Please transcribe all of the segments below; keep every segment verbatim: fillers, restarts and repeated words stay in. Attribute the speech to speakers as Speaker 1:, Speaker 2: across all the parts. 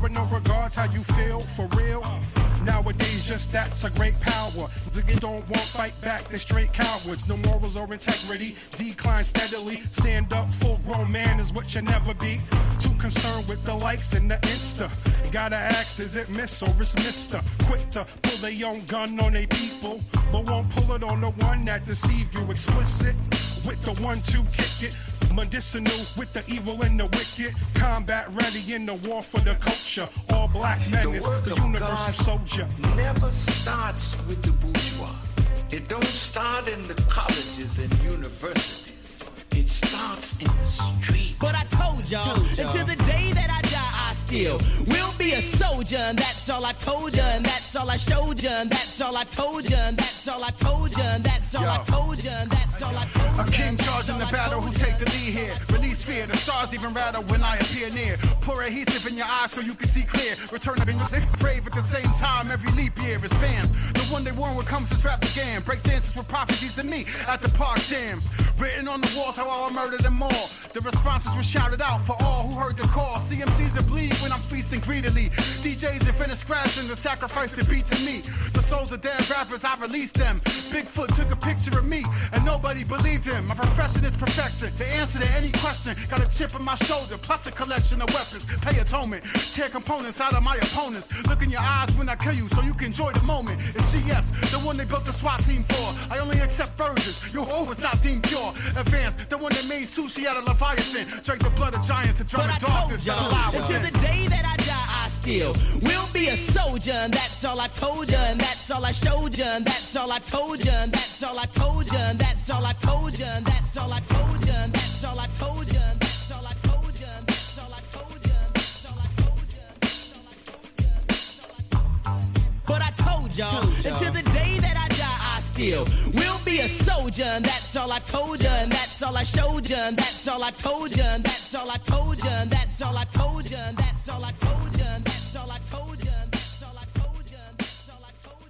Speaker 1: it no regards how you feel, for real. Nowadays, just that's a great power. Niggas don't want fight back, they're straight cowards. No morals or integrity, decline steadily. Stand up, full grown man is what you never be. Too concerned with the likes and the Insta. Gotta ask, is it miss or is mister? Quick to pull their own gun on their people, but won't pull it on the one that deceive you. Explicit with the one two kick it. Medicinal with the evil and the wicked. Combat ready in the war for the culture. All black menace, the, the universal soldier.
Speaker 2: Never starts with the bourgeois. It don't start in the colleges and universities. It starts in the street.
Speaker 3: But I told y'all, until the day that I die, I still will be a soldier. And that's all I told you, and that's all I showed you, and that's all I told you, and that's all I told you, and that's all I told you, and that's all I told you.
Speaker 4: A king charged in the battle who take the lead here. Release fear, the stars even rattle when I appear near. Pour adhesive in your eyes so you can see clear. Return of English, brave at the same time. Every leap year is fans. The one they warn when comes to trap began. Break dances with prophecies and me at the park jams. Written on the walls how I murdered them all. The responses were shouted out for all who heard the call. C M Cs that bleed when I'm feasting greedily. D Js that finish crashing the sacrifice that beat to me. The souls of dead rappers, I released them. Bigfoot took a picture of me and nobody believed him. My profession is perfection. The answer to any question. Got a chip on my shoulder, plus a collection of weapons. Pay atonement, tear components out of my opponents. Look in your eyes when I kill you so you can enjoy the moment. It's G S, the one they built the SWAT team for. I only accept versions, your whole was not deemed pure. Advanced, the one that made sushi out of Leviathan. Drank the blood of giants to drown the darkness that's alive within.
Speaker 3: Until the day that I die, I still will be a soldier. And that's all I told you, and that's all I showed you, and that's all I told you, and that's all I told you, and that's all I told you, and that's all I told you, and that's all I told you, and that's all I told you, and that's all I told you, and that's all I told you, and that's all I told you, and that's all I told you. But I told y'all, until the day that I die, I still will be a soldier. And that's all I told you, and that's all I showed you, and that's all I told you, and that's all I told you, and that's all I told you, and that's all I told you, and that's all I told you, and that's all I told you, and that's all I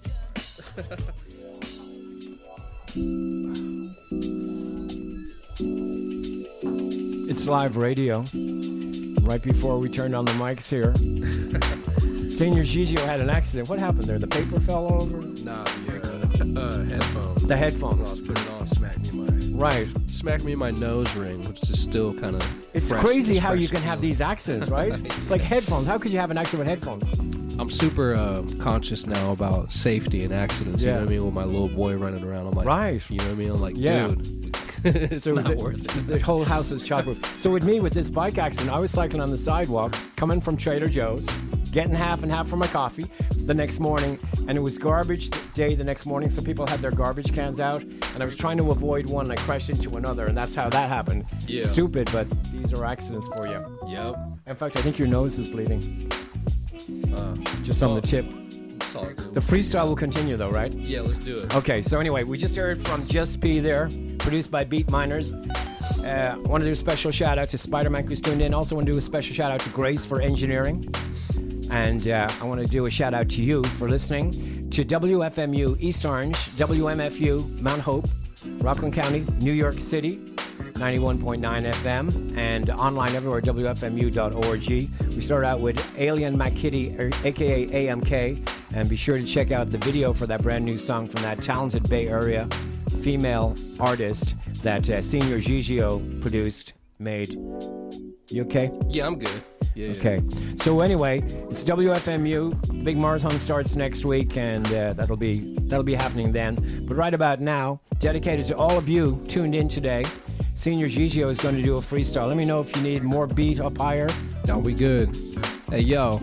Speaker 3: told you.
Speaker 5: It's live radio. Right before we turned on the mics here, Senior Gigio had an accident. What happened there? The paper fell all over?
Speaker 6: Nah, the uh, uh, headphones.
Speaker 5: The headphones.
Speaker 6: Well, put it on, smacked me in my
Speaker 5: right.
Speaker 6: Smacked me in my nose ring, which is still kind of.
Speaker 5: It's
Speaker 6: fresh,
Speaker 5: crazy
Speaker 6: it's
Speaker 5: how
Speaker 6: fresh
Speaker 5: you can have these accidents, right? right? It's like headphones. How could you have an accident with headphones?
Speaker 6: I'm super uh, conscious now about safety and accidents.
Speaker 5: Yeah.
Speaker 6: You know what I mean? With my little boy running around, I'm like,
Speaker 5: right.
Speaker 6: You know what I mean? I'm like,
Speaker 5: yeah.
Speaker 6: dude. It's so not
Speaker 5: the,
Speaker 6: worth it.
Speaker 5: The whole house is childproof. So with me, with this bike accident, I was cycling on the sidewalk, coming from Trader Joe's, getting half and half for my coffee the next morning, and it was garbage day the next morning, so people had their garbage cans out, and I was trying to avoid one, and I crashed into another, and that's how that happened.
Speaker 6: Yeah.
Speaker 5: Stupid, but these are accidents for you.
Speaker 6: Yep.
Speaker 5: In fact, I think your nose is bleeding. Uh, Just on
Speaker 6: well,
Speaker 5: the tip. The freestyle will continue, though, right?
Speaker 6: Yeah, let's do it.
Speaker 5: Okay, so anyway, we just heard from Just P there, produced by Beat Miners. Uh, I want to do a special shout out to Spider-Man who's tuned in. Also want to do a special shout out to Grace for engineering. And uh, I want to do a shout out to you for listening to W F M U East Orange, W M F U Mount Hope, Rockland County, New York City, ninety-one point nine F M, and online everywhere, W F M U dot org. We start out with Alien McKitty, a k a. A M K, and be sure to check out the video for that brand new song from that talented Bay Area female artist that uh, Senior Gigio produced, made. You okay?
Speaker 6: Yeah, I'm good. Yeah,
Speaker 5: okay.
Speaker 6: Yeah.
Speaker 5: So anyway, it's W F M U. The big marathon starts next week, and uh, that'll be that'll be happening then. But right about now, dedicated to all of you tuned in today, Senior Gigio is going to do a freestyle. Let me know if you need more beat up higher.
Speaker 6: No, we good. Hey, yo.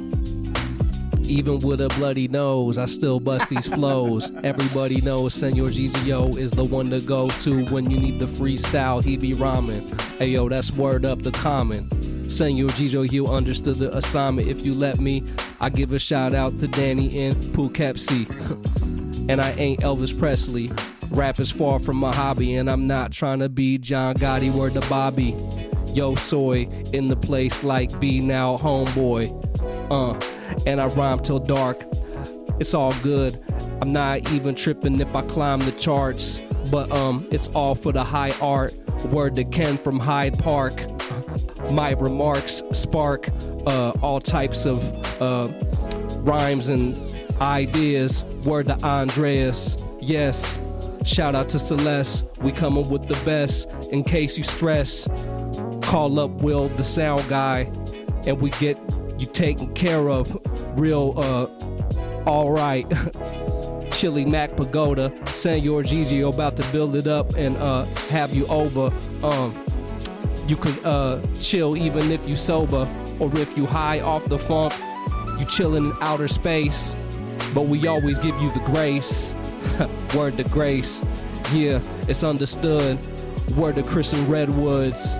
Speaker 6: Even with a bloody nose, I still bust these flows. Everybody knows Senor Gigio is the one to go to when you need the freestyle. He be rhyming. Hey, yo, that's word up to common. Senor Gigio, you understood the assignment. If you let me, I give a shout out to Danny in Poughkeepsie. And I ain't Elvis Presley. Rap is far from my hobby, and I'm not trying to be John Gotti, word to Bobby. Yo, soy in the place like be now homeboy. Uh, and I rhyme till dark. It's all good. I'm not even tripping if I climb the charts. But um, it's all for the high art. Word to Ken from Hyde Park. my remarks spark uh, all types of uh, rhymes and ideas. Word to Andreas, yes. Shout out to Celeste, we coming with the best. In case you stress, call up Will, the sound guy, and we get you taken care of. Real, uh, all right. Chili Mac Pagoda, Senor Gigio about to build it up and uh, have you over. Um, you could uh, chill even if you sober, or if you high off the funk, you chillin' in outer space. But we always give you the grace. Word to Grace, yeah, it's understood. Word to Christian Redwoods.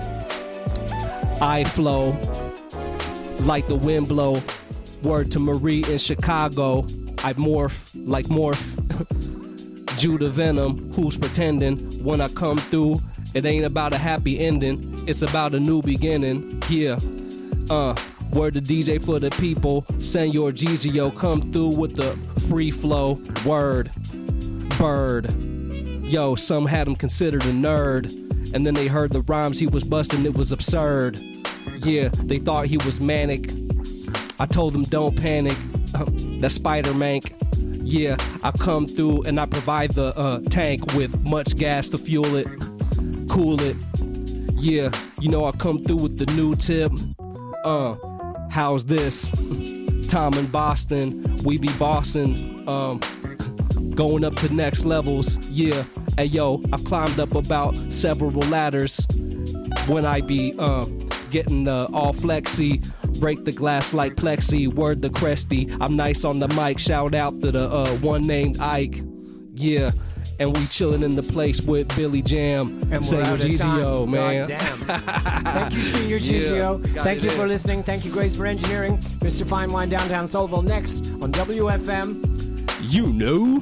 Speaker 6: I flow like the wind blow. Word to Marie in Chicago. I morph like morph. Judah Venom, who's pretending when I come through, it ain't about a happy ending, it's about a new beginning. Yeah, uh, word to D J for the people. Senor Gigio come through with the free flow. Word. Bird. Yo, some had him considered a nerd, and then they heard the rhymes he was busting, it was absurd. Yeah, they thought he was manic. I told them don't panic. That's Spider-Mank. Yeah, I come through and I provide the uh, tank with much gas to fuel it, cool it. Yeah, you know I come through with the new tip. Uh, how's this? Tom in Boston, we be bossing. Um, Going up to next levels, yeah. Hey yo, I've climbed up about several ladders. When I be uh, getting uh, all flexy, break the glass like plexi. Word to Cresty, I'm nice on the mic. Shout out to the uh, one named Ike, yeah. And we chilling in the place with Billy Jam.
Speaker 5: And we're out of time.
Speaker 6: Man.
Speaker 5: God damn. Thank you, Senor Gigio.
Speaker 6: Yeah,
Speaker 5: Thank you for listening. Thank you, Grace, for engineering. Mister Fine Wine, Downtown Soulville, next on W F M.
Speaker 6: You know.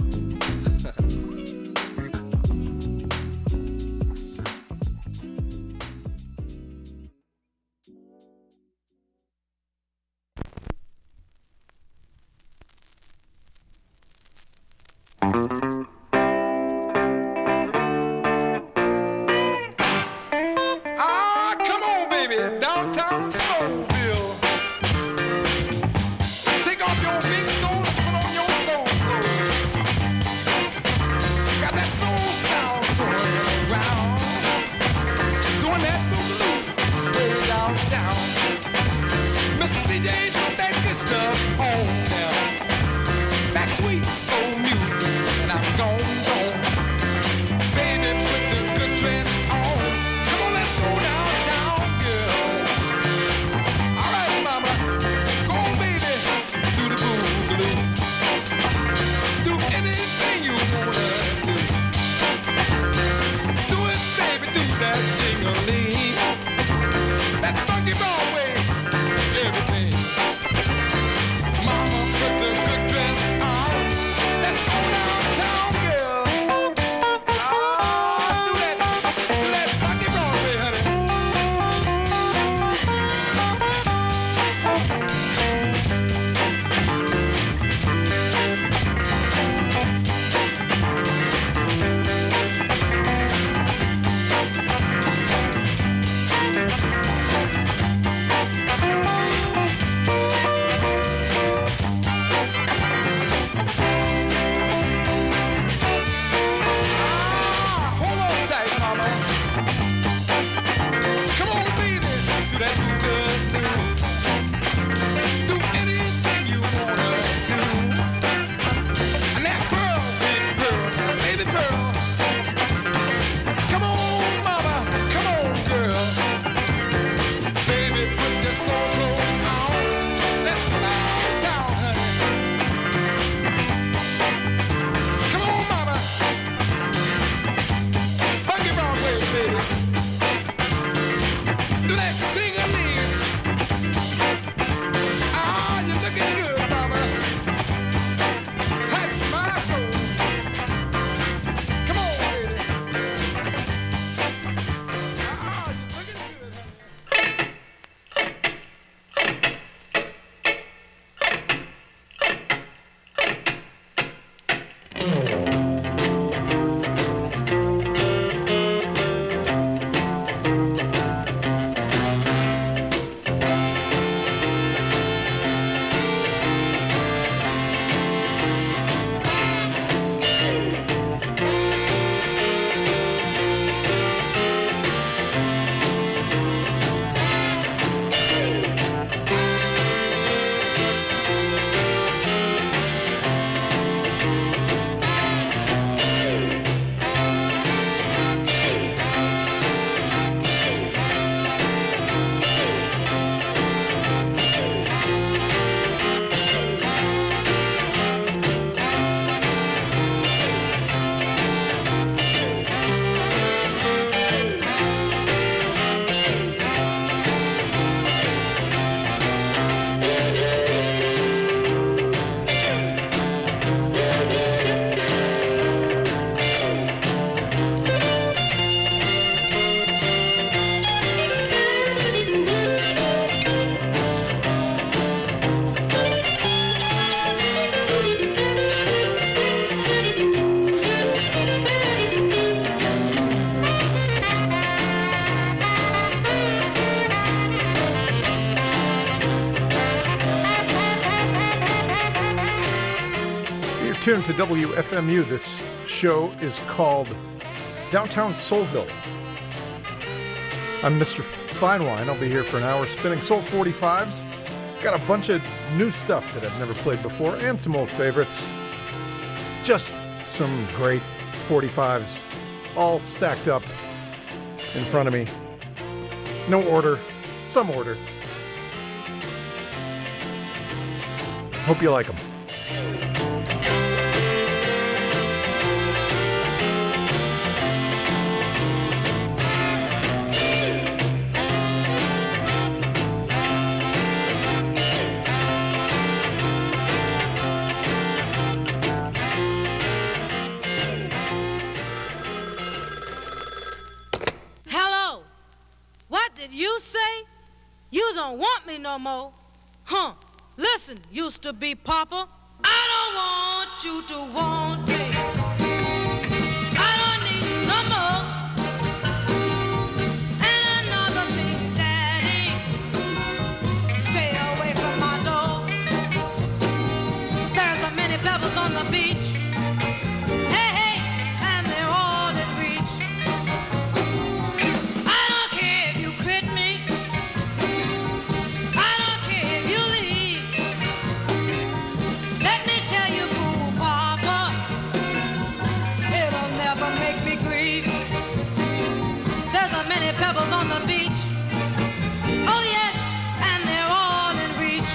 Speaker 7: Ah, come on, baby, downtown Soulville. Take off your big stone and put on your soul clothes.
Speaker 8: tuned to W F M U. This show is called Downtown Soulville. I'm Mister Finewine. I'll be here for an hour spinning Soul forty-fives. Got a bunch of new stuff that I've never played before and some old favorites. Just some great forty-fives all stacked up in front of me. No order, some order. Hope you like them.
Speaker 9: Hello, what did you say? You don't want me no more, huh? Listen, used to be Papa. I don't want you to want me. I don't need you no more. And another thing, Daddy, stay away from my door. There's so many pebbles on the beach. Hey, hey, and they're all in reach. I don't care if you quit me. I don't care if you leave. Let me tell you, cool Papa, it'll never make me grieve. There's so many pebbles on the beach. Oh yes, and they're all in reach.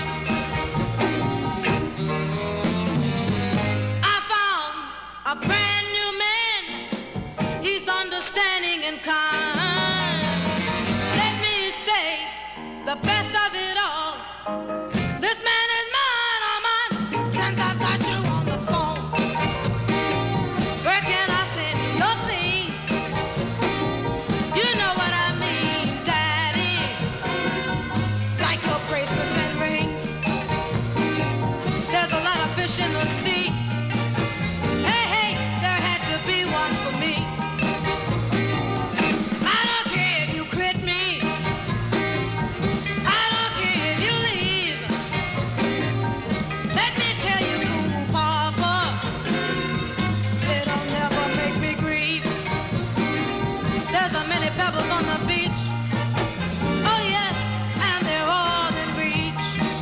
Speaker 9: I found a brand new man. He's understanding and kind. Let me say the best of it all. This man is mine, oh mine, since I got you on the phone. Where can I send your things? You know what I mean, Daddy. Like your bracelets and rings. There's a lot of fish in the sea. Hey, hey, there had to be one for me. I don't care if you quit me. I don't care if you leave. Let me tell you, cool Papa, it'll never make me grieve. There's a many pebbles on the beach. Oh yes, and they're all in reach.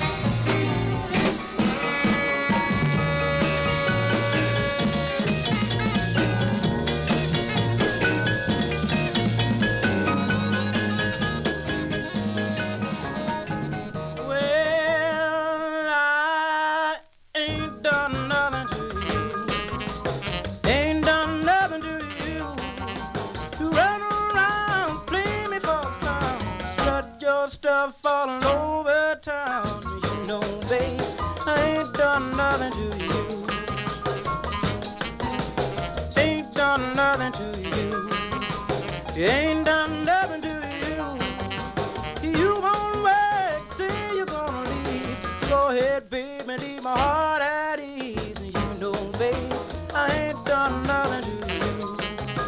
Speaker 9: Well, I ain't done nothing to you. Ain't done nothing to you. You run around, play me for clown. Shut your stuff all over town. You know, babe, I ain't done nothing to you. Ain't done nothing to you. Ain't done nothing to you. You won't wait, say you're gonna leave. Go ahead, babe, and leave my heart at ease. And you know, babe, I ain't done nothing to you.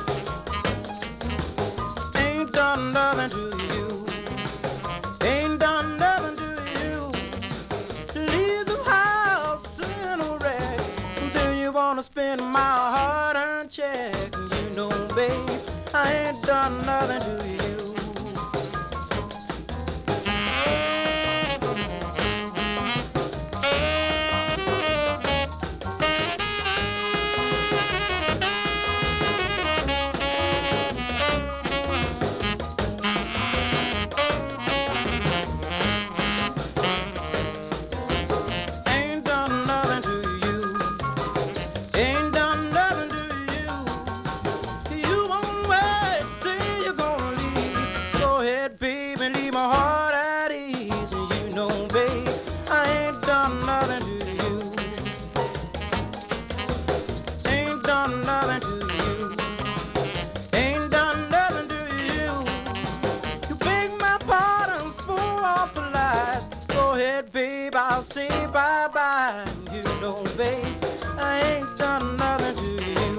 Speaker 9: Ain't done nothing to you. Ain't done nothing to you. Leave the house in a wreck. Do you wanna spend my hard-earned check? You know, babe, I ain't done nothing to you. Ain't done nothing to you. Ain't done nothing to you. You won't wait, say you're gonna leave. Go ahead, babe, and leave my heart at ease. And you know, babe, I ain't done nothing to you. Ain't done nothing to you. Ain't done nothing to you. You beg my pardon, swore off the lies. Go ahead, babe, I'll say bye-bye. You know, babe, I ain't done nothing to you.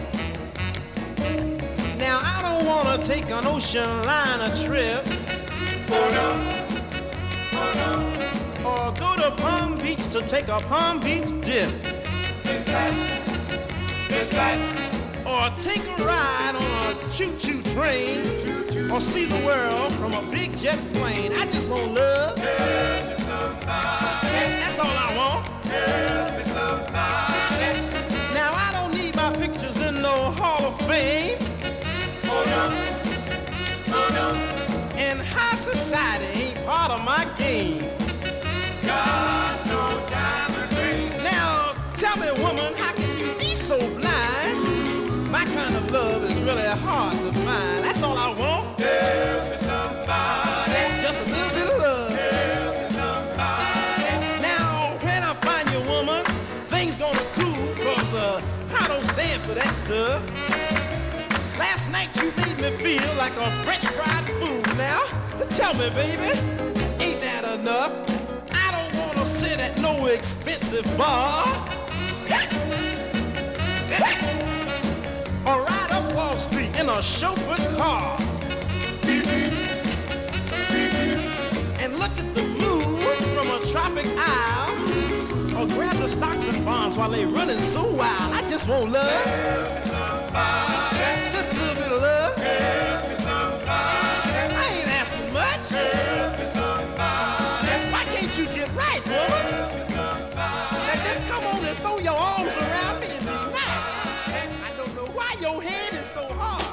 Speaker 3: Now I don't wanna take an ocean liner trip
Speaker 10: Or go to Palm Beach to take a Palm Beach dip.
Speaker 11: Splish splash, splish splash.
Speaker 10: Or take a ride on a choo-choo train. Or see the world from a big jet plane. I just want love.
Speaker 11: Help me somebody.
Speaker 10: That's all I want.
Speaker 11: Help me somebody.
Speaker 10: Now I don't need my pictures in no Hall of Fame.
Speaker 11: Oh no, oh no.
Speaker 10: And high society ain't part of my game.
Speaker 11: Got no diamond ring.
Speaker 10: Now tell me, woman, how can you be so blind? My kind of love is really hard to find. That's all I want.
Speaker 11: Help me somebody.
Speaker 10: Just a little bit of love.
Speaker 11: Help me somebody.
Speaker 10: Now when I find you, woman, things gonna cool, cause uh, I don't stand for that stuff. Last night you made me feel like a French fried fool. Now, tell me, baby, ain't that enough? I don't wanna sit at no expensive bar. Or ride up Wall Street in a chauffeured car. And look at the moon from a tropic isle. Or grab the stocks and bonds while they running so wild. I just want love.
Speaker 11: Help me somebody.
Speaker 10: Just a little bit of love.
Speaker 11: Help me somebody.
Speaker 10: I ain't asking much.
Speaker 11: Help me somebody.
Speaker 10: Why can't you get right, woman?
Speaker 11: Help me somebody.
Speaker 10: Now just come on and throw your arms around me and be nice. I don't know why your head is so hard.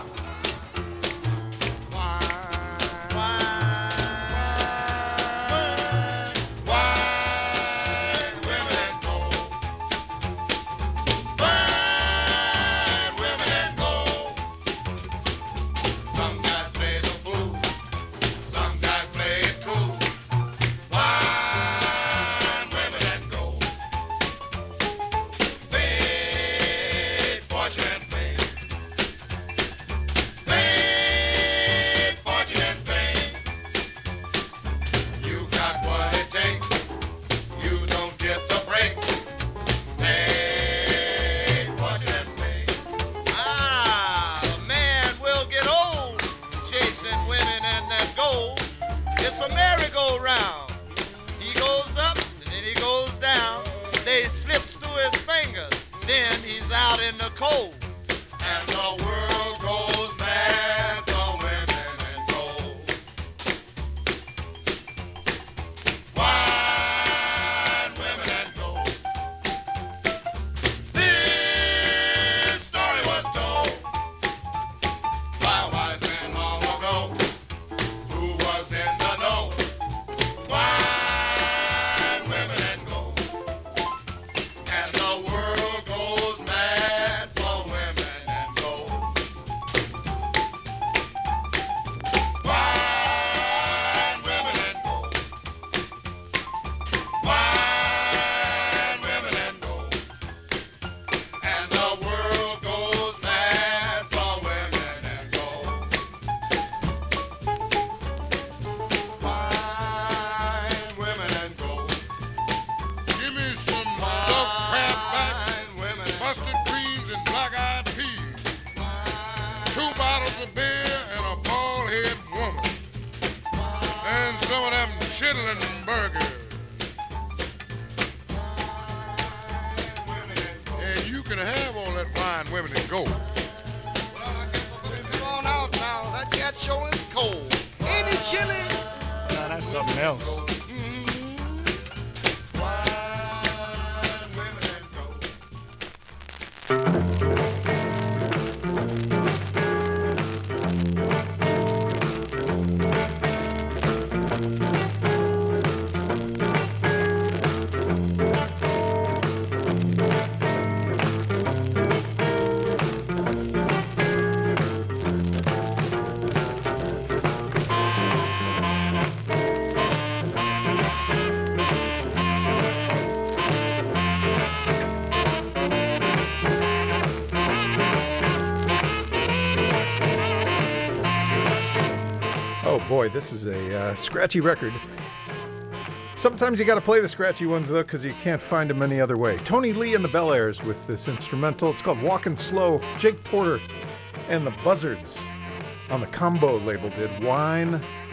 Speaker 8: Boy, this is a uh, scratchy record. Sometimes you got to play the scratchy ones, though, because you can't find them any other way. Tony Lee and the Bel Airs with this instrumental. It's called Walkin' Slow. Jake Porter and the Buzzards on the Combo label did Wine,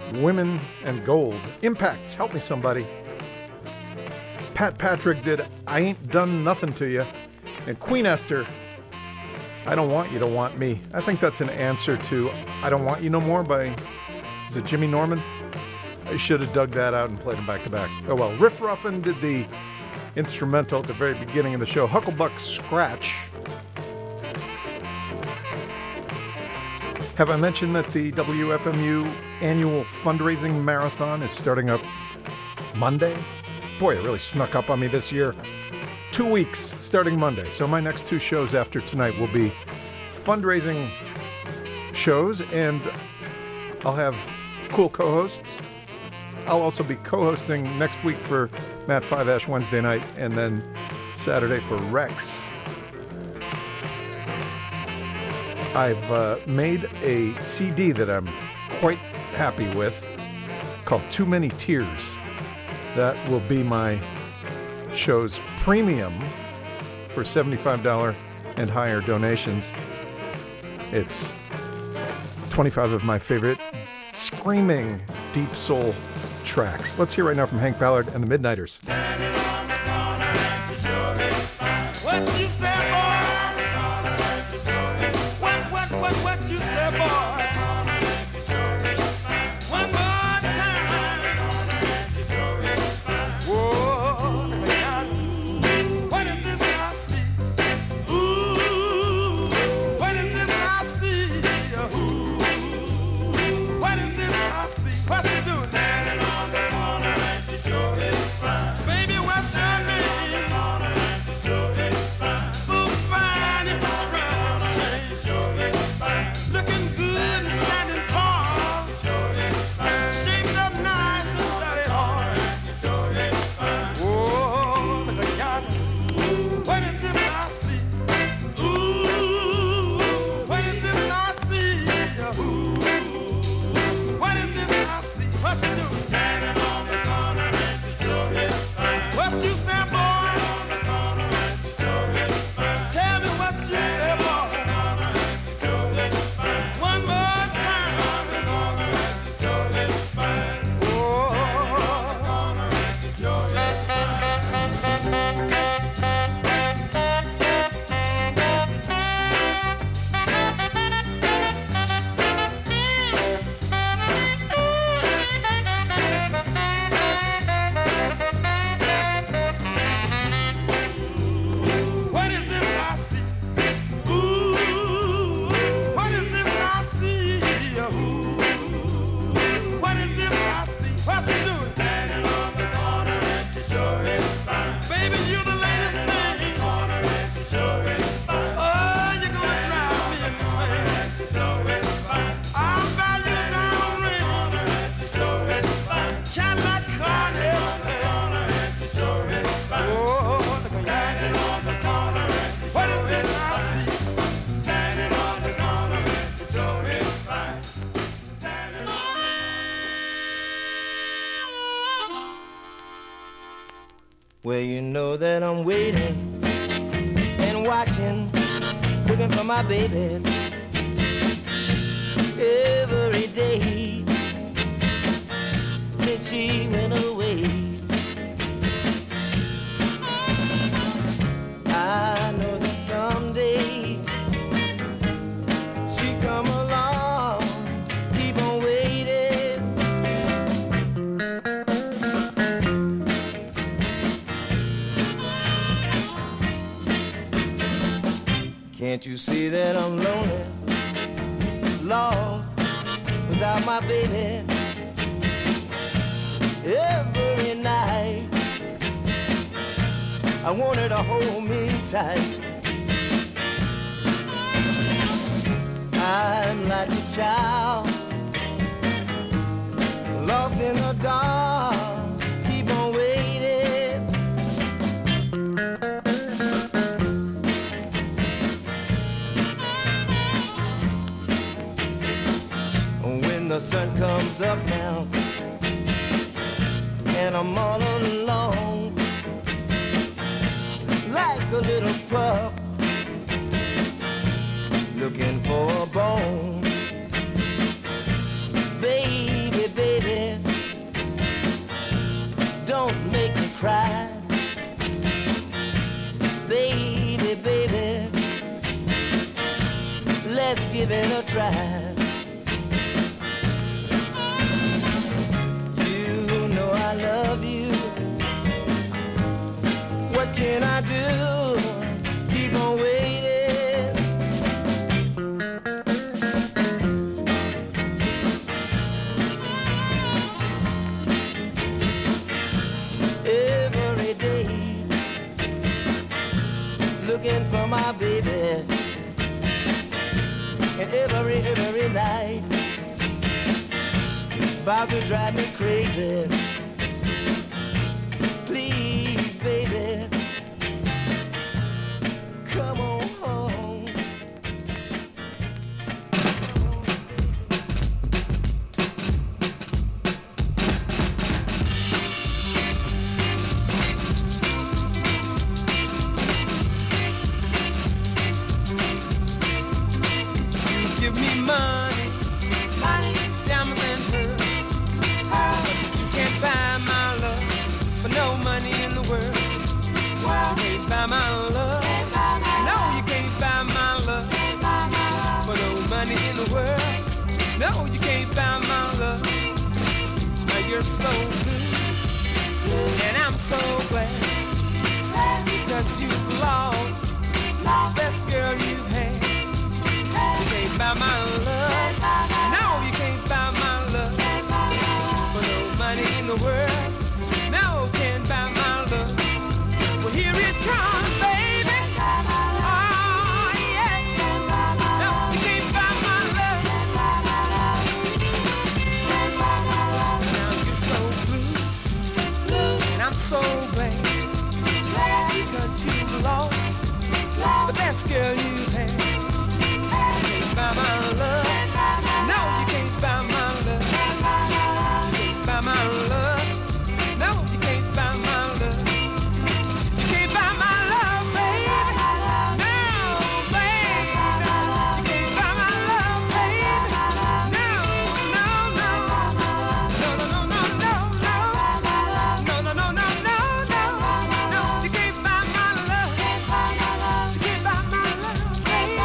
Speaker 8: Women and Gold. Impacts, help me somebody. Pat Patrick did I Ain't Done Nothing to You. And Queen Esther, I Don't Want You to Want Me. I think that's an answer to I Don't Want You No More by, is it Jimmy Norman? I should have dug that out and played them back to back. Oh well, Riff Ruffin did the instrumental at the very beginning of the show. Hucklebuck Scratch. Have I mentioned that the W F M U annual fundraising marathon is starting up Monday? Boy, it really snuck up on me this year. Two weeks starting Monday. So my next two shows after tonight will be fundraising shows, and I'll have cool co-hosts. I'll also be co-hosting next week for Matt Five Ash Wednesday night, and then Saturday for Rex. I've uh, made a C D that I'm quite happy with called Too Many Tears. That will be my show's premium for seventy-five dollars and higher donations. It's twenty-five of my favorite screaming deep soul tracks. Let's hear right now from Hank Ballard and the Midnighters.
Speaker 11: What you say, boy? What, what, what, what you say, boy? One more time. Whoa, what is this I see? Ooh, what is this I see? Ooh, what is this I see? What's she doing? Standing on the corner and she sure is fine. Baby, what's your name? So fine, it's a crime. Looking good and standing tall. Shaped up nice and dirty hard. Whoa, look at yonder. What is this I see? Ooh, what is this I see? Ooh, what is this I see? What you doing? Standing on the corner and she sure is fine. What you say, boy? On the corner and she sure is fine. Tell me what you say, boy. One more time. What is this I see? Ooh, what is this I see? Ooh, what is this I see? What's she doing? Standing on the corner and she sure is fine. Baby, you the latest thing. Corner and she sure is fine. Oh, you're gonna drive me insane. And she sure is fine. I'll buy you a diamond ring. Corner and she sure is fine. Cadillac car and everything. Corner and she sure is fine. Oh, look at standing on the corner and she what is this I see? Standing on the corner and she sure is fine.
Speaker 3: Well, you know that I'm waiting and watching, looking for my baby every day since she went away. I know that someday she come along, keep on waiting. Can't you see that I'm lonely, Lord, without my baby? Every night I want her to hold me tight. I'm like a child lost in the dark, keep on waiting. When the sun comes up now and I'm all alone, like a little pup looking for a bone. Baby, baby, drive. You know I love you. What can I do? Keep on waiting. Every day, looking for my baby. And every, every night, about to drive me crazy. Please, baby, come on home.
Speaker 10: Give me money, money, diamonds and pearls. You can't buy my love for no money in the world. You can't buy my love. No, you can't buy my love for no money in the world. No, you can't buy my love. Now you're so good, and I'm so glad because you've lost the best girl you've had. You can't buy my love. No, you can't buy my love for no money in the world. No, can't buy my love. Well, here it comes, baby. Oh, yeah. No, you can't buy my love. Now you're so blue, and I'm so glad because you've lost the best girl you've had. Buy my love. No, you can't buy my love. You can't buy my love. No, you can't buy my love. You can't buy my love, baby. No, baby. You can't buy my love, baby. No, no, no. No, no, no, no, no, no. No, no, no, no, no, no. No, you can't buy my love. You can't buy my love, baby.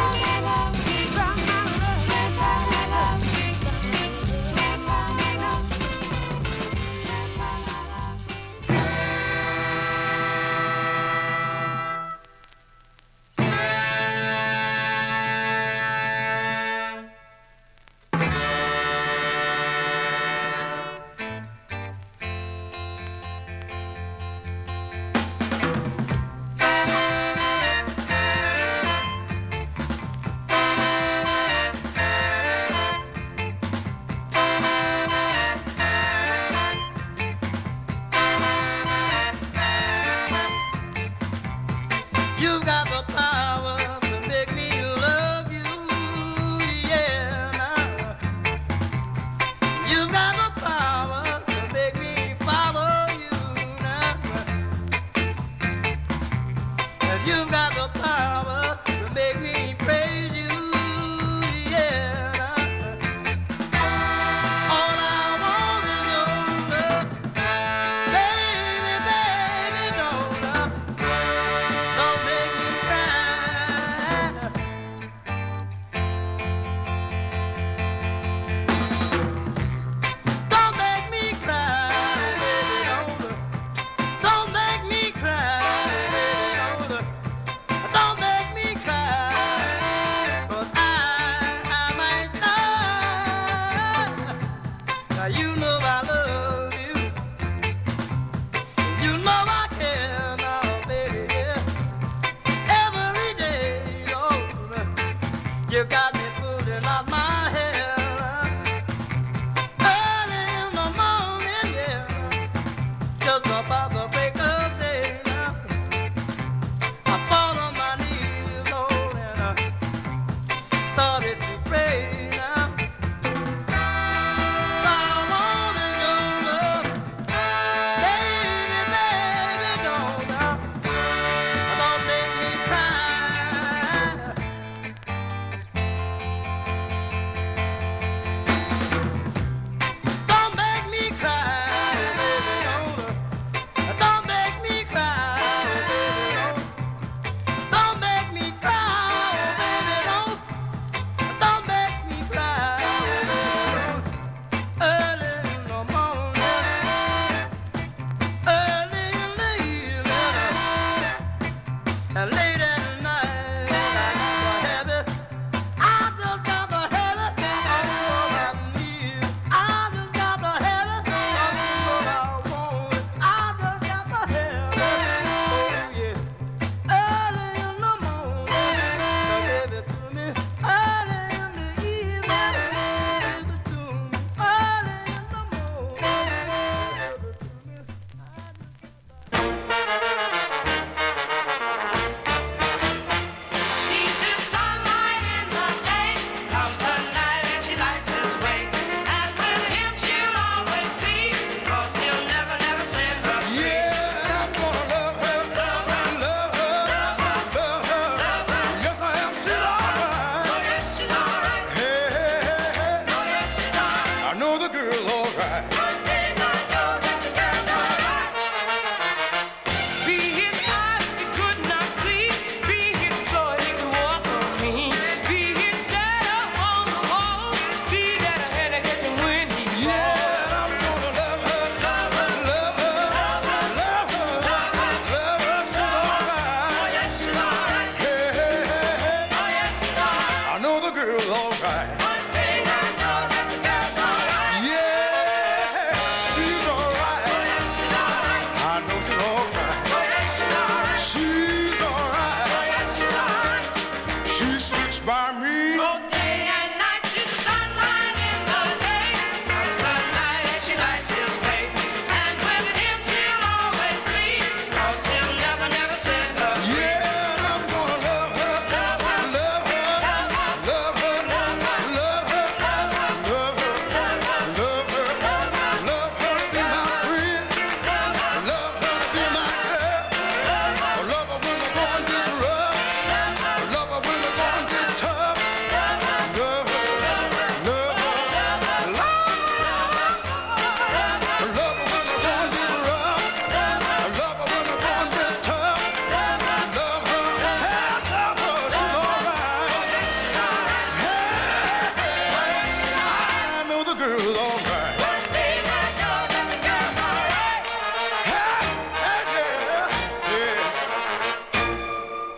Speaker 10: You've got the power to make me love you, yeah. Now. You've got the power to make me follow you now. And you've got the power to make me praise you, yeah. Now. All I want is your love, baby, baby, don't love. Don't make me cry. Don't make me cry, baby, don't. Don't make me cry, baby, don't. Don't make me cry, 'cause I, I might die. Now you know I love you. You know I care now, baby, yeah. Every day, Lord, you got me pulling out my hair. Early in the morning, yeah, just about the break of day now. I fall on my knees, Lord, and I started to pray now. I want
Speaker 7: know the girl's alright.
Speaker 9: One thing I know that the girl's alright. Be his eyes, he could not see. Be his floor, he could walk on me. Be his shadow on the wall. Be that hand that gets him when he falls.
Speaker 7: Yeah, I'm gonna love her, love her, love her, love her, love her, love her, love her. She's alright.
Speaker 9: Oh yes, she's alright.
Speaker 7: Hey, hey, hey, hey.
Speaker 9: Oh yes, she's alright.
Speaker 7: I know the girl's alright.
Speaker 9: One thing I know that the girl's alright.
Speaker 7: Yeah, she's alright.
Speaker 9: Oh yes, she's alright.
Speaker 7: I know she's alright.
Speaker 9: Oh yes, she's alright.
Speaker 7: She's
Speaker 9: Oh
Speaker 7: alright.
Speaker 9: yes, she's alright.
Speaker 7: She sticks by me.
Speaker 9: Both day and night, she's the sunlight in the day. The sunlight and she lights his way. And with him she'll always lead. 'Cause he'll never, never set her free.
Speaker 7: Yeah, I'm gonna love her,
Speaker 9: Love her,
Speaker 7: love her,
Speaker 9: love her,
Speaker 7: love her,
Speaker 9: love her,
Speaker 7: love her,
Speaker 9: love her,
Speaker 7: love her,
Speaker 9: love her,
Speaker 7: love her,
Speaker 9: love her,
Speaker 7: love her to be my friend,
Speaker 9: love her,
Speaker 7: love her to be my girl,
Speaker 9: love her,
Speaker 7: love her when the going gets rough,
Speaker 9: love her,
Speaker 7: love her when the going gets tough,
Speaker 9: love her,
Speaker 7: love her, love her, love her, love her, love her when the going gets rough, love her when the going gets tough, love her, love her, hey, love her, she's alright. I know the girl's alright.
Speaker 9: One thing I know that the girl's alright.
Speaker 7: Hey, hey, yeah, yeah.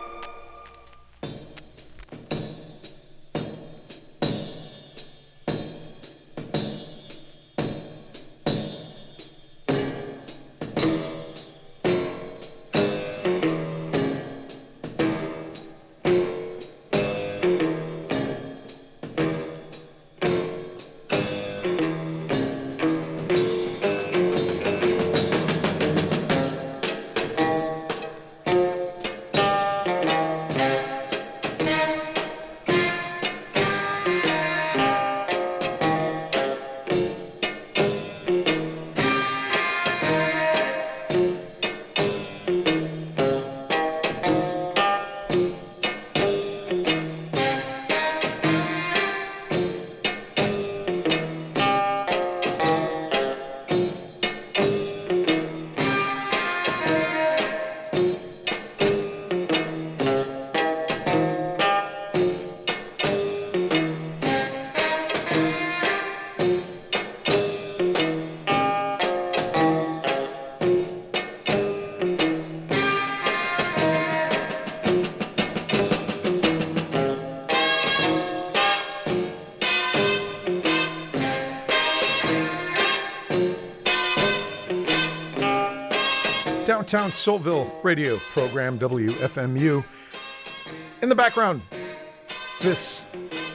Speaker 8: Downtown Soulville radio program, W F M U. In the background, this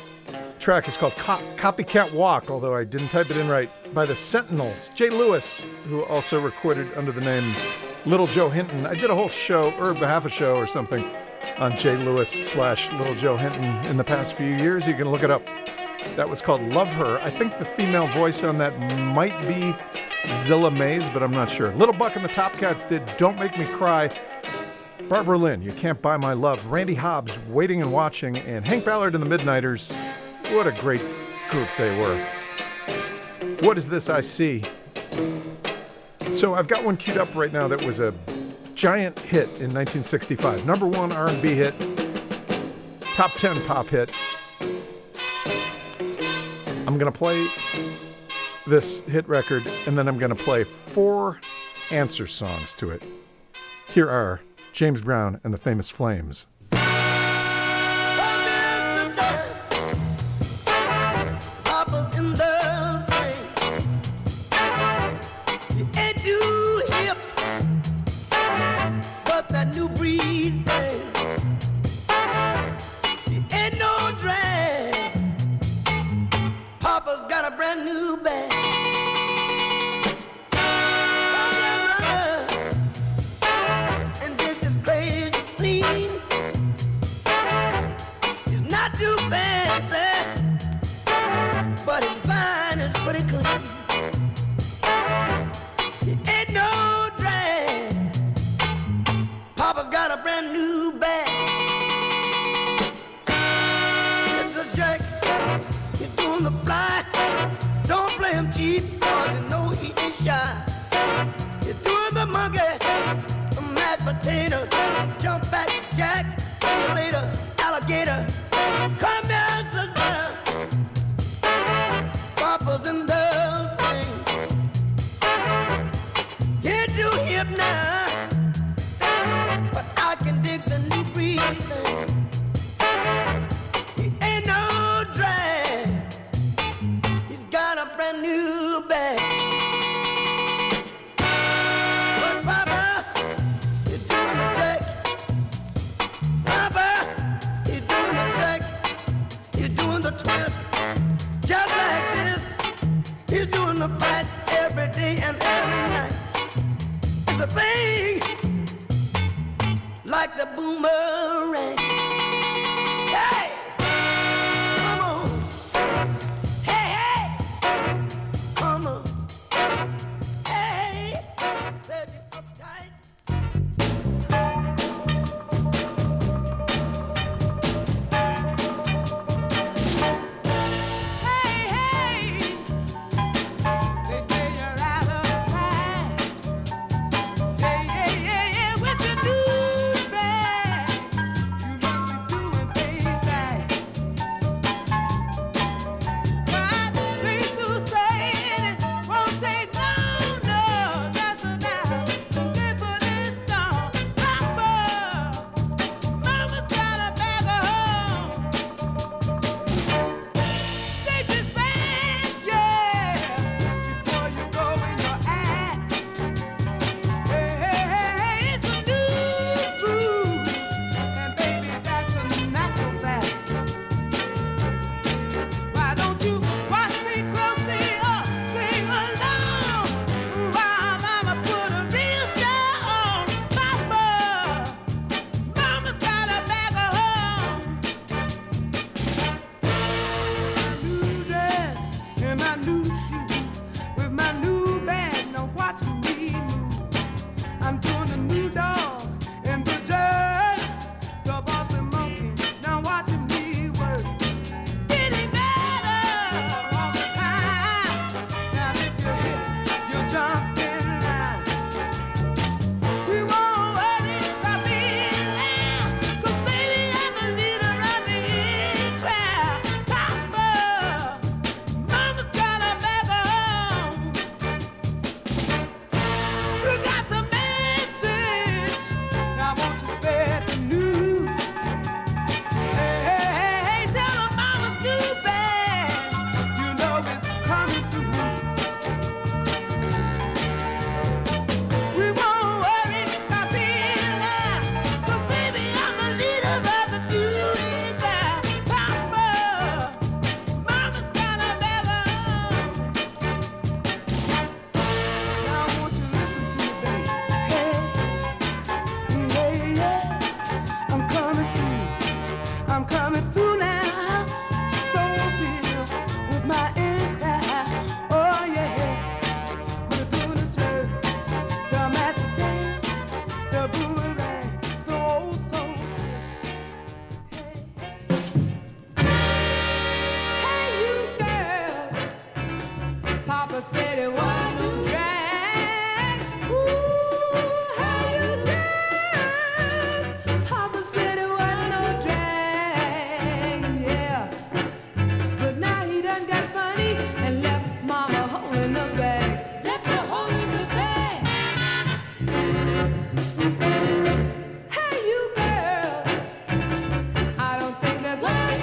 Speaker 8: track is called Co- Copycat Walk, although I didn't type it in right, by the Sentinels. Jay Lewis, who also recorded under the name Little Joe Hinton. I did a whole show, or half a show or something, on Jay Lewis slash Little Joe Hinton in the past few years. You can look it up. That was called Love Her. I think the female voice on that might be Zilla Mays, but I'm not sure. Little Buck and the Top Cats did Don't Make Me Cry. Barbara Lynn, You Can't Buy My Love. Randy Hobbs, Waiting and Watching. And Hank Ballard and the Midnighters. What a great group they were. What Is This I See? So I've got one queued up right now that was a giant hit in nineteen sixty-five. Number one R and B hit. Top ten pop hit. I'm going to play this hit record, and then I'm going to play four answer songs to it. Here are James Brown and the Famous Flames.
Speaker 11: Papa's in the same. You ain't too hip. What's that new breed thing? You ain't no drag. Papa's got a brand new bag. And this is crazy scene.
Speaker 3: papas and those things. Get you hip now, but I can dig the new breathing. He ain't no drag. He's got a brand new bag. But Papa, you're doing the jack. Papa, you're doing the jack. You're doing the twist. Just like this, he's doing the fight every day and every night. It's a thing like the boomerang. Hey, come on. Hey, hey, come on. Hey, said you uptight.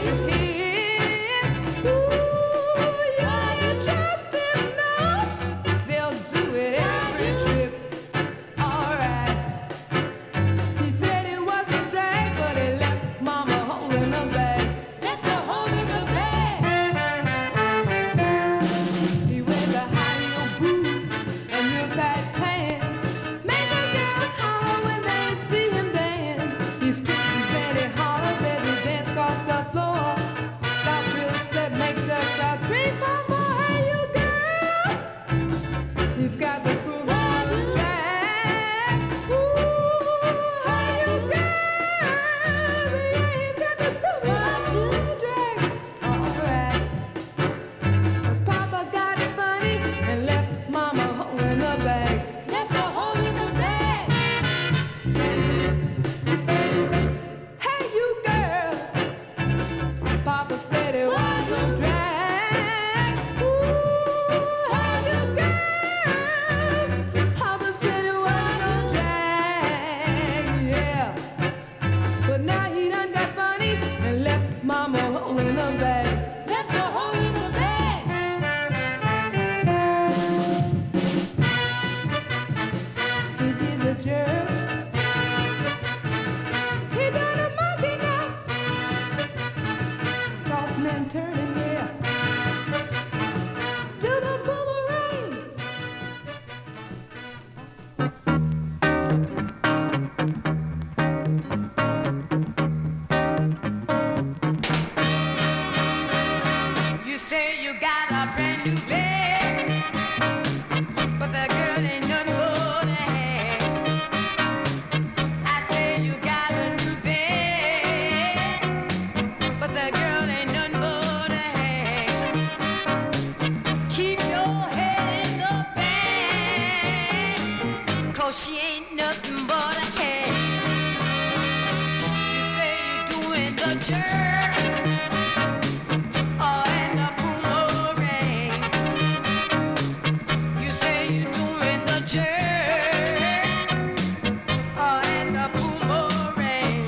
Speaker 9: Ooh, you're just enough. new bed, but the girl ain't nothing but a hag. I said you got a new bed, but the girl ain't nothing but a hag. Keep your head in the bag, 'cause she ain't nothing but a hag. You say you're doing the jerk, or in the boomerang. You say you're doing the jerk, or in the boomerang.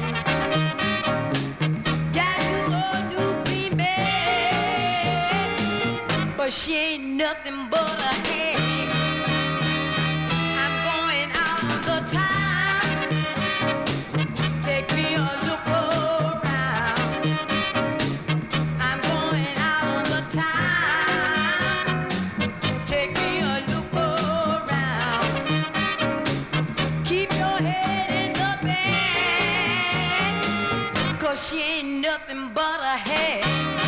Speaker 9: Got you a new green bed, but she ain't nothing but a hag. I'm going out on the time. Take me a look around. I'm going out on the time. Take me a look around. Keep your head in the bag, 'cause she ain't nothing but a hag.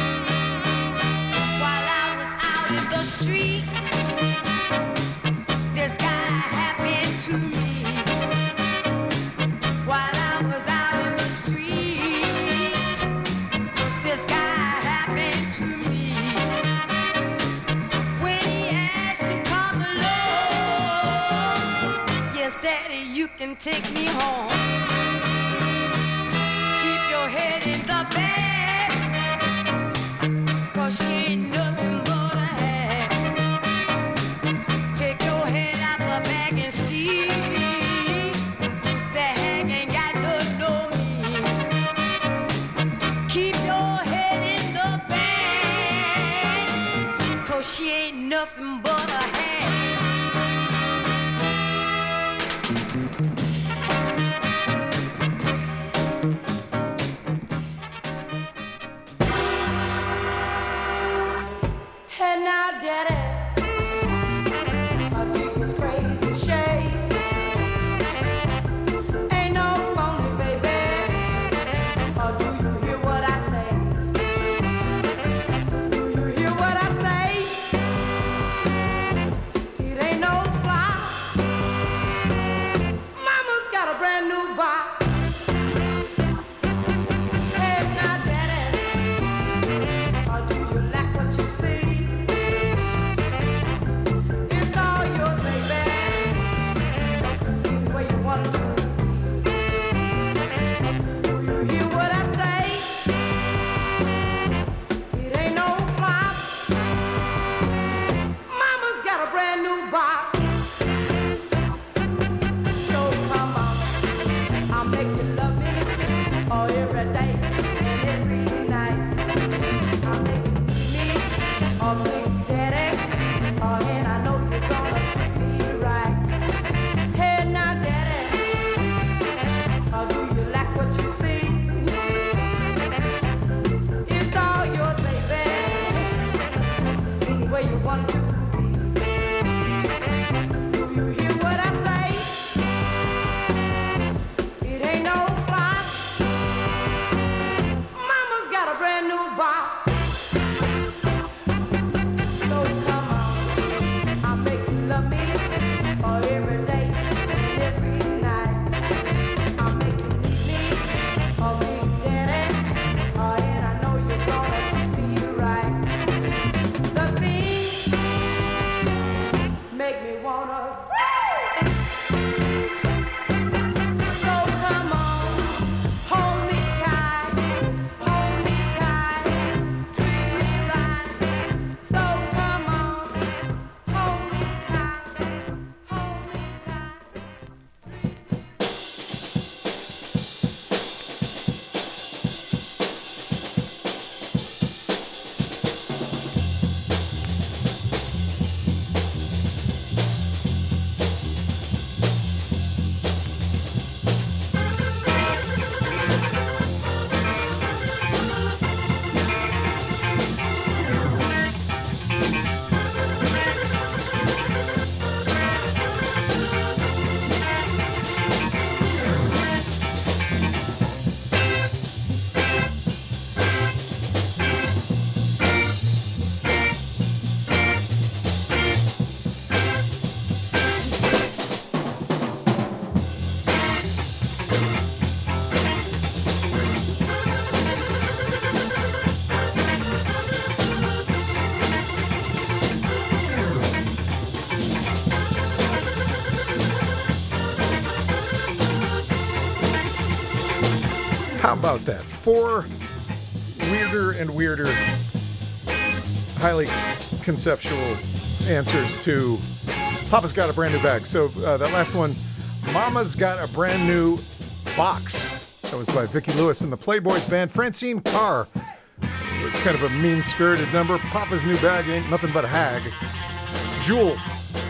Speaker 9: While I was out in the street, this guy happened to me. While I was out in the street, this guy happened to me. When he asked to come along, yes, Daddy, you can take me home. Keep your head in the bag, 'cause she ain't nothing but a hag. Take your head out the bag and see that hag ain't got no no mean. Keep your head in the bag, 'cause she ain't nothing but a hag. Hey now, Daddy, I think it's crazy shade. Ain't no phony, baby. Or do you hear what I say? Do you hear what I say? It ain't no fly. Mama's got a brand new box. Hey now, Daddy, or do you like what you see? It's all yours, baby. Any way you want to. Do you hear what I say? It ain't no flop. Mama's got a brand new box. So come on, I'll make you love me, oh, every day and every night. I'll make you need me, oh, big daddy, oh, and I know you're gonna treat me right. Hey now, Daddy, oh, do you like what you see? It's all yours, baby. Any way you want to be.
Speaker 8: How about that? Four weirder and weirder, highly conceptual answers to Papa's Got a Brand New Bag. So uh, that last one, Mama's Got a Brand New Box. That was by Vicki Lewis and the Playboys Band. Francine Carr, kind of a mean-spirited number. Papa's New Bag Ain't Nothing But a Hag. Jules.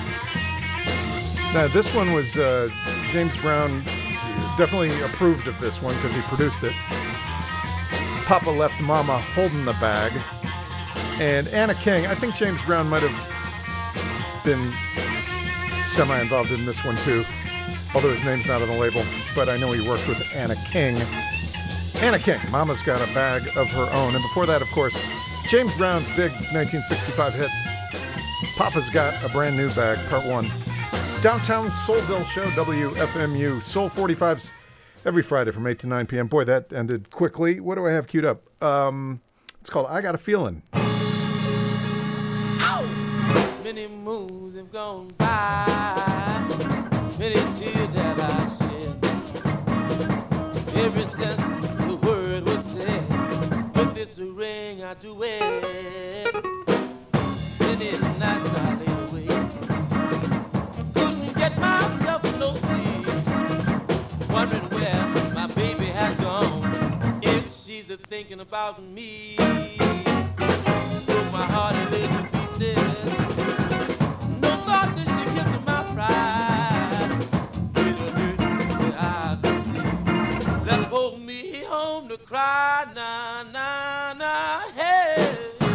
Speaker 8: Now, this one was uh, James Brown definitely approved of this one because he produced it. Papa Left Mama Holding the Bag. And Anna King. I think James Brown might have been semi-involved in this one too, although his name's not on the label, but I know he worked with Anna King. Anna King, Mama's Got a Bag of Her Own. And before that, of course, James Brown's big nineteen sixty-five hit, Papa's Got a Brand New Bag, Part one. Downtown Soulville Show, W F M U, Soul forty-fives, every Friday from eight to nine p.m. Boy, that ended quickly. What do I have queued up? Um, it's called I Got a Feeling.
Speaker 10: Many moons have gone by, many tears have I shed. Ever since the word was said, with this ring I do wear. Many nights I lay awake, couldn't get myself no sleep, wondering where my baby has gone, if she's thinking about me. Broke my heart in little pieces. To cry, nah, nah, nah, hey.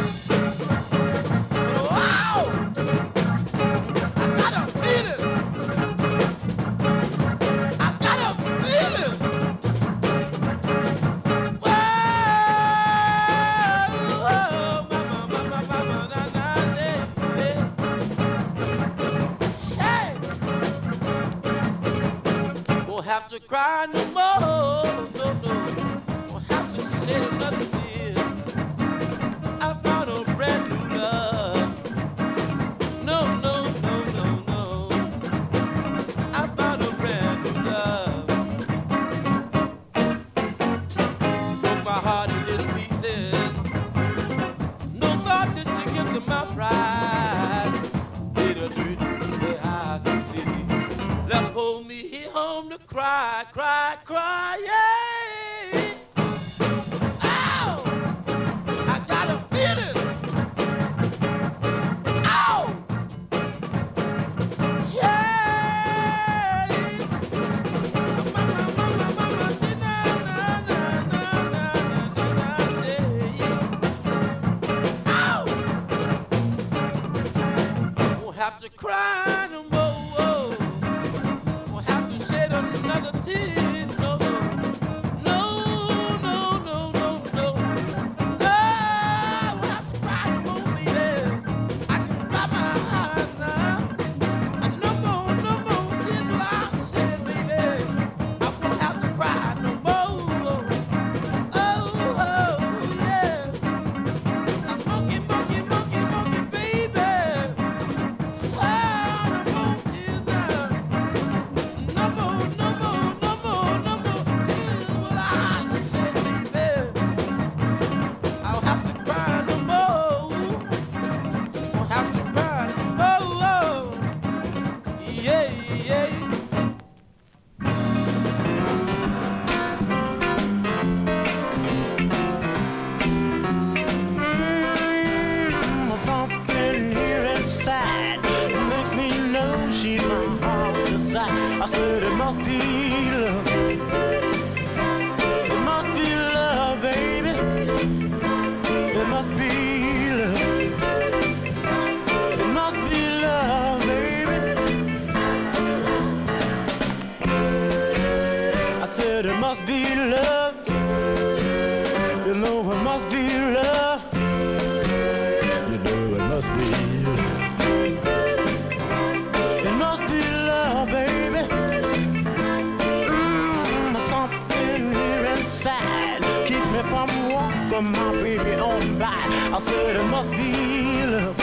Speaker 10: But wow, I got a feeling. I got a feeling. Whoa, whoa, mama, mama, mama, nah, nah, hey, hey. Hey, won't have to cry no more, no, no. Shed another tear. I found a brand new love. No, no, no, no, no. I found a brand new love. Broke my heart in little pieces. No thought that you give to my pride. Did a dirt where I could see. Left pulled me home to cry, cry, cry, yeah. To cry no more, won't have to shed another tear. No, no, no, no, no, no. I won't have to cry no more, baby. I can dry my eyes now. And no more, no more tears will I shed, baby. I won't have to cry no more. Oh, oh, yeah. I'm monkey, monkey, monkey, monkey, baby. I said it must be love. It must be love, baby. It must be love. It must be love, baby. I said it must be love. You know it must be love. You know it must be love. It must be love, baby. Mm, something here inside keeps me from walking my baby on by. I said it must be love.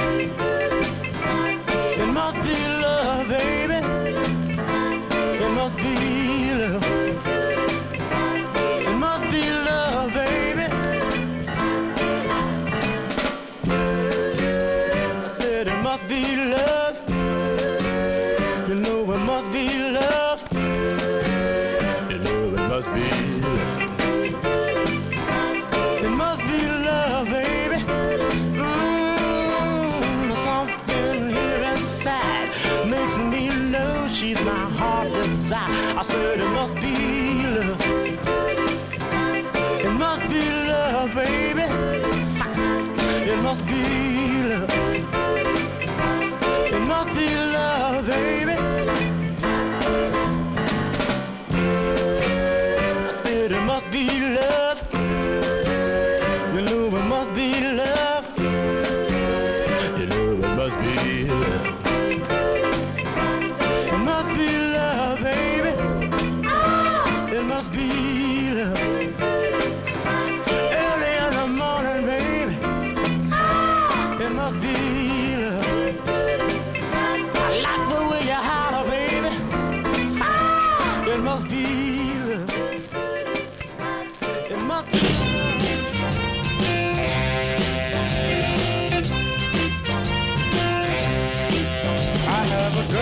Speaker 10: It must be love, baby. It must be love. It must be love.
Speaker 11: love. You know it must be love. You know it must be love. It must be love, baby. Mm, something here inside makes me know she's my heart desire. I said it must be love. It must be love, baby. It must be love. It must be love, baby. I said it must be love. You know it must be love. You know it must be love. It must be love, baby. It must be love. Early in the morning, baby. It must be love. I like the way you holler, baby. It must be love. It must be I have a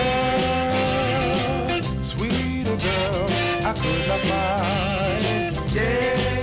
Speaker 11: girl, sweet girl, I could not find. Yeah.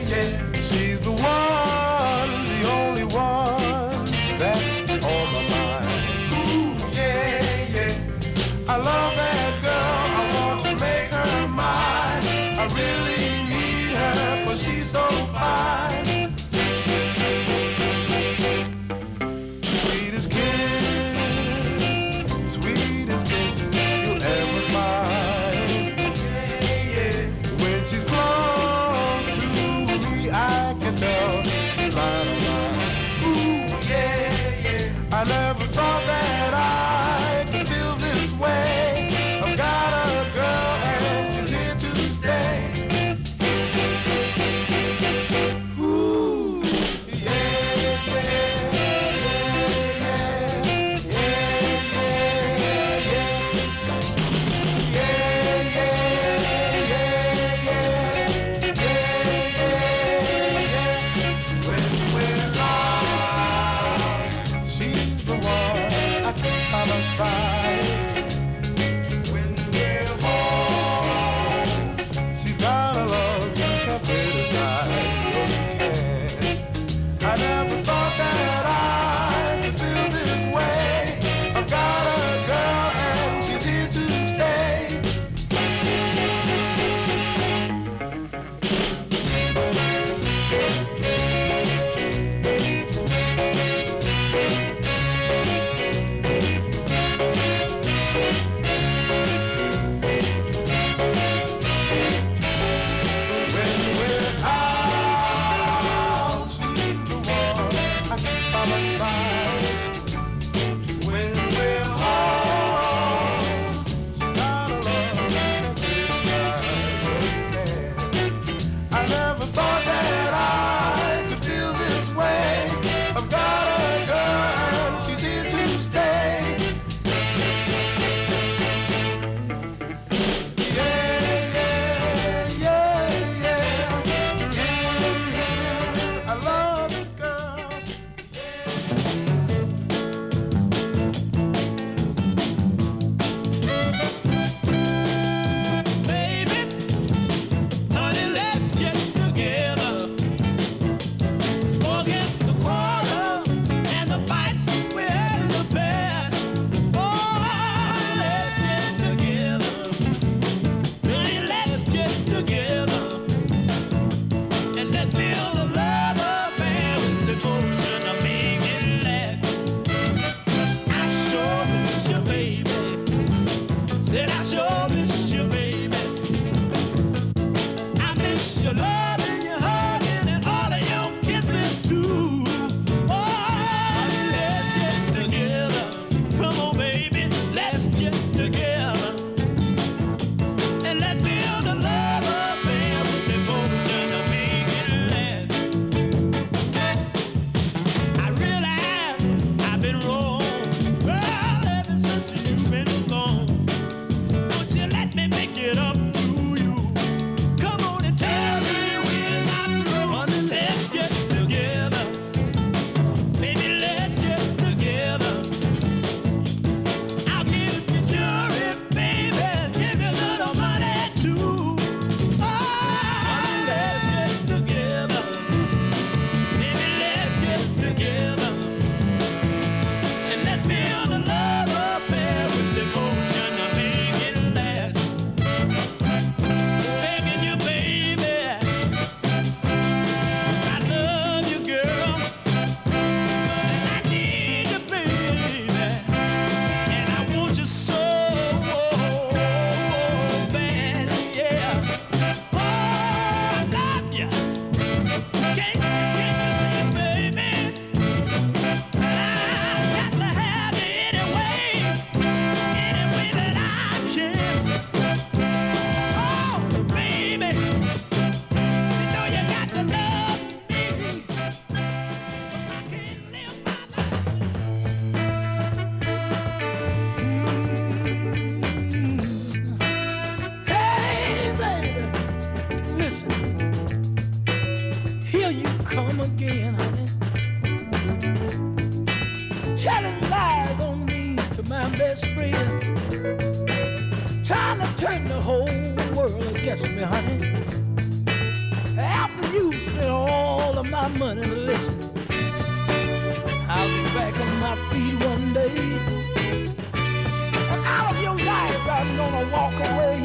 Speaker 12: best friend, trying to turn the whole world against me, honey. After you spent all of my money, listen, I'll be back on my feet one day. And out of your life, I'm gonna walk away.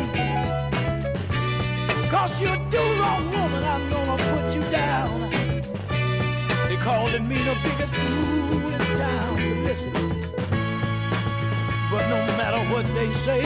Speaker 12: Cause you're too wrong, woman, I'm gonna put you down. They calling me the biggest fool in town, but listen, but no matter what they say,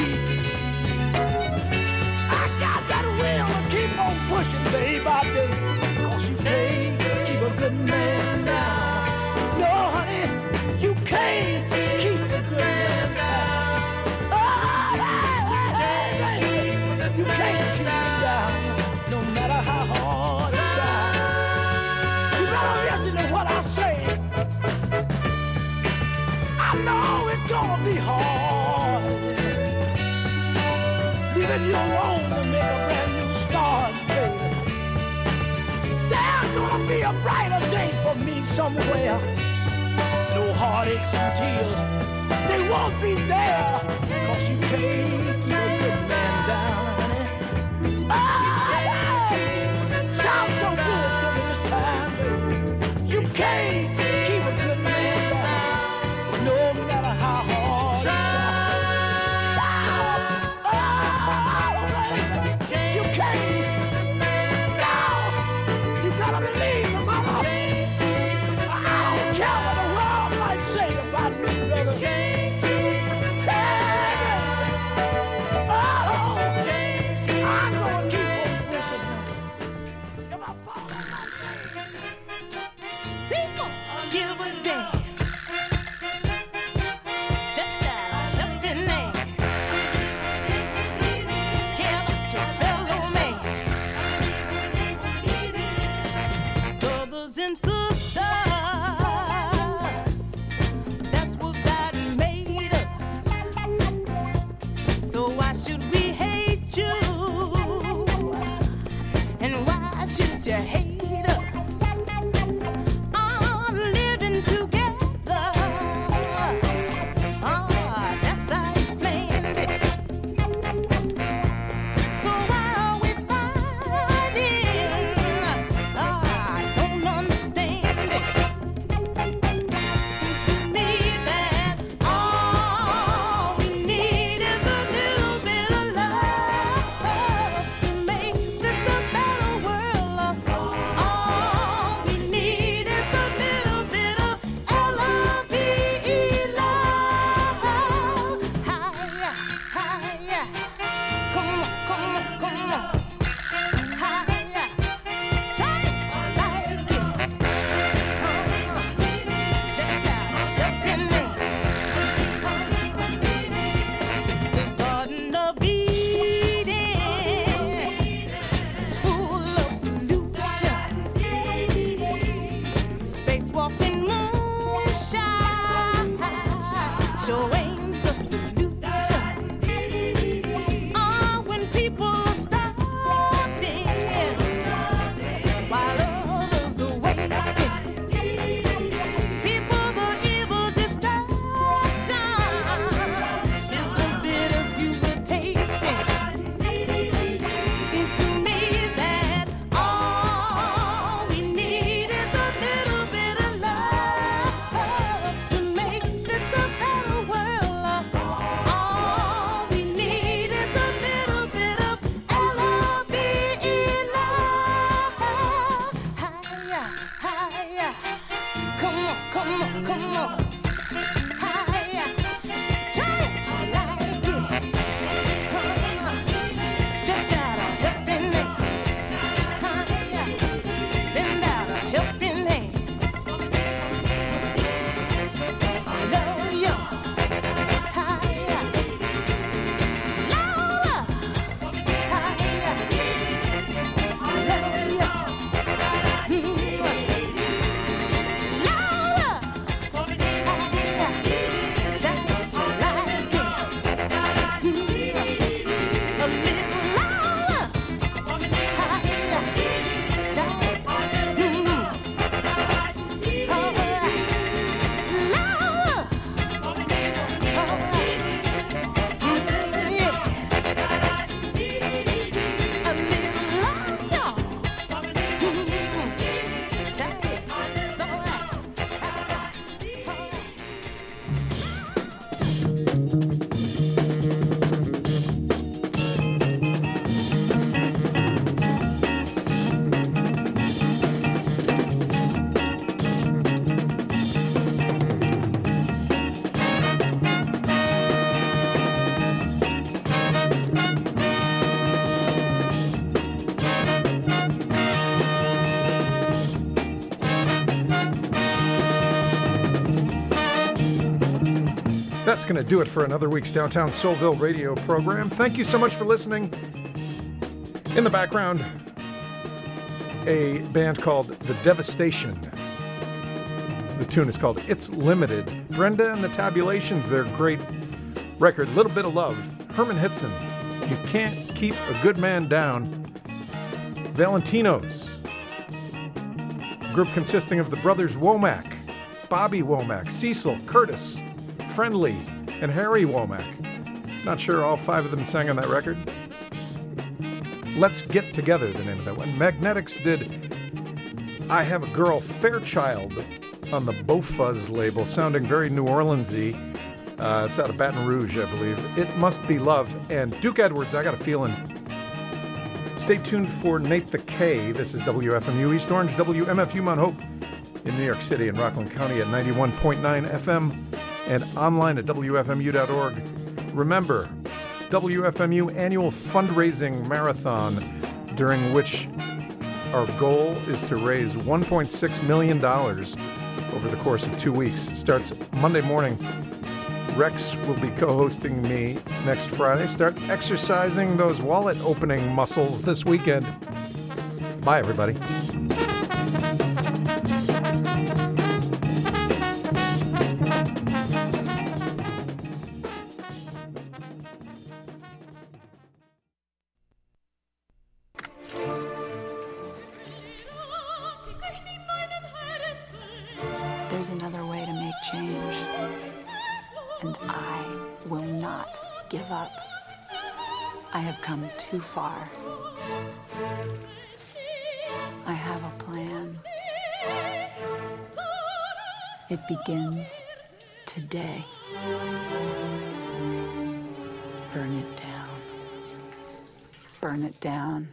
Speaker 12: I got that will to keep on pushing day by day. Cause you can't keep a good man down. No, honey, you can't keep a good man down. Oh, hey, hey, hey, you can't keep it down, no matter how hard you try. You better listen to what I say. I know it's gonna be hard, leaving you alone to make a brand new start, baby. There's gonna be a brighter day for me somewhere. No heartaches and tears, they won't be there. Cause you can't keep a good man down, honey. Oh, yeah. Sounds so good to me this time, baby. You can't keep a good man down, no matter how hard you try. You can't. Now, you gotta believe me, mama. I don't care what the world might say about me, brother. Hey,
Speaker 8: That's going to do it for another week's Downtown Soulville radio program. Thank you so much for listening. In the background, a band called The Devastation. The tune is called It's Limited. Brenda and the Tabulations, their great record, Little Bit of Love. Herman Hitson, You Can't Keep a Good Man Down. Valentinos, group consisting of the brothers Womack, Bobby Womack, Cecil, Curtis, Friendly, and Harry Womack. Not sure all five of them sang on that record. Let's Get Together, the name of that one. Magnetics did I Have a Girl, Fairchild, on the Bofuzz label, sounding very New Orleans-y. Uh, it's out of Baton Rouge, I believe. It Must Be Love. And Duke Edwards, I Got a Feeling. Stay tuned for Nate the K. This is W F M U East Orange, W M F U Mount Hope in New York City and Rockland County at ninety-one point nine F M and online at W F M U dot org. Remember, W F M U annual fundraising marathon, during which our goal is to raise one point six million dollars over the course of two weeks. Starts Monday morning. Rex will be co-hosting me next Friday. Start exercising those wallet opening muscles this weekend. Bye, everybody.
Speaker 13: There's another way to make change. And I will not give up. I have come too far. I have a plan. It begins today. Burn it down. Burn it down.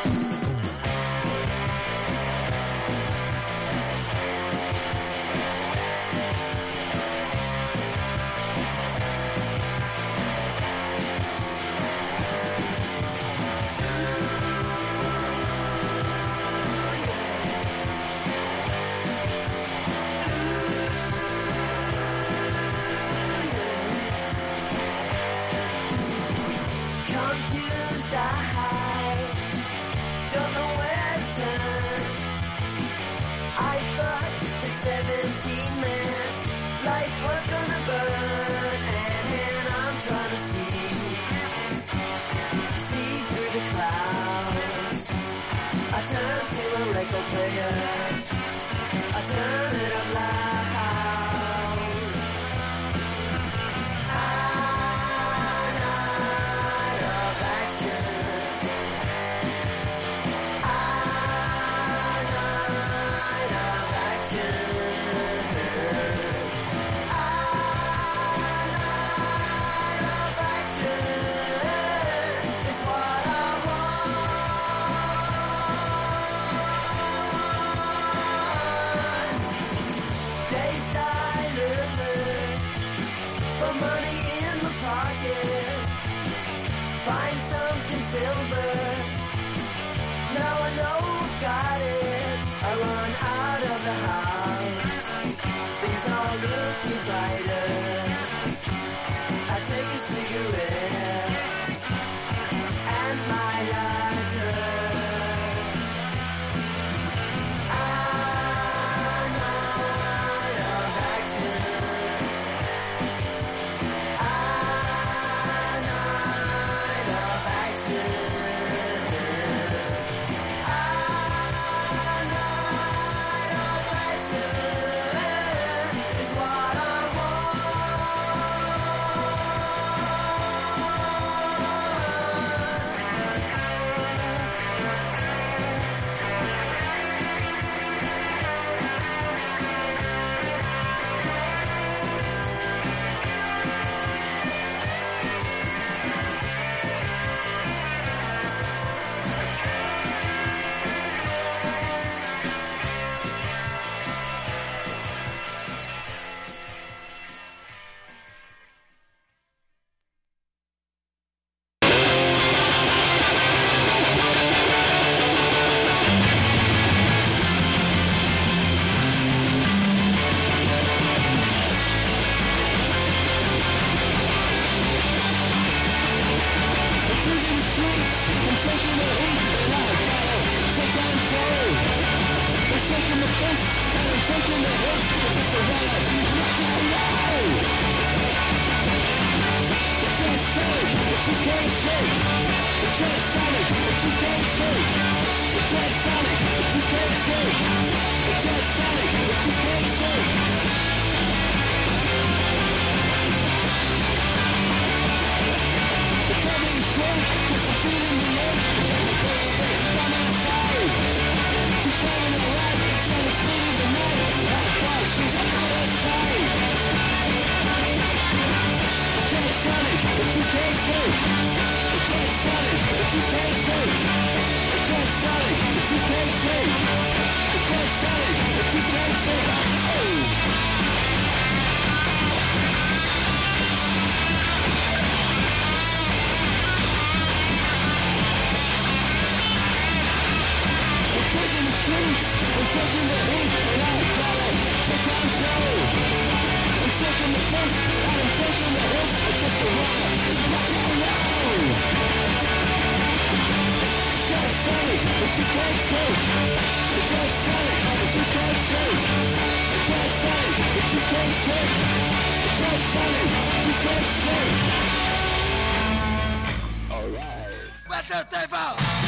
Speaker 14: Confused, I hide. Don't know where to turn. I thought that seventeen meant life was gonna burn, and I'm trying to see, see through the clouds. I turn to a record player. I turn it up loud. Find something silver. Now I know I've got it. I run out of the house. Things are looking brighter. I take a cigarette and my lighter. I'm out of action.
Speaker 7: Alright. Where's your devil?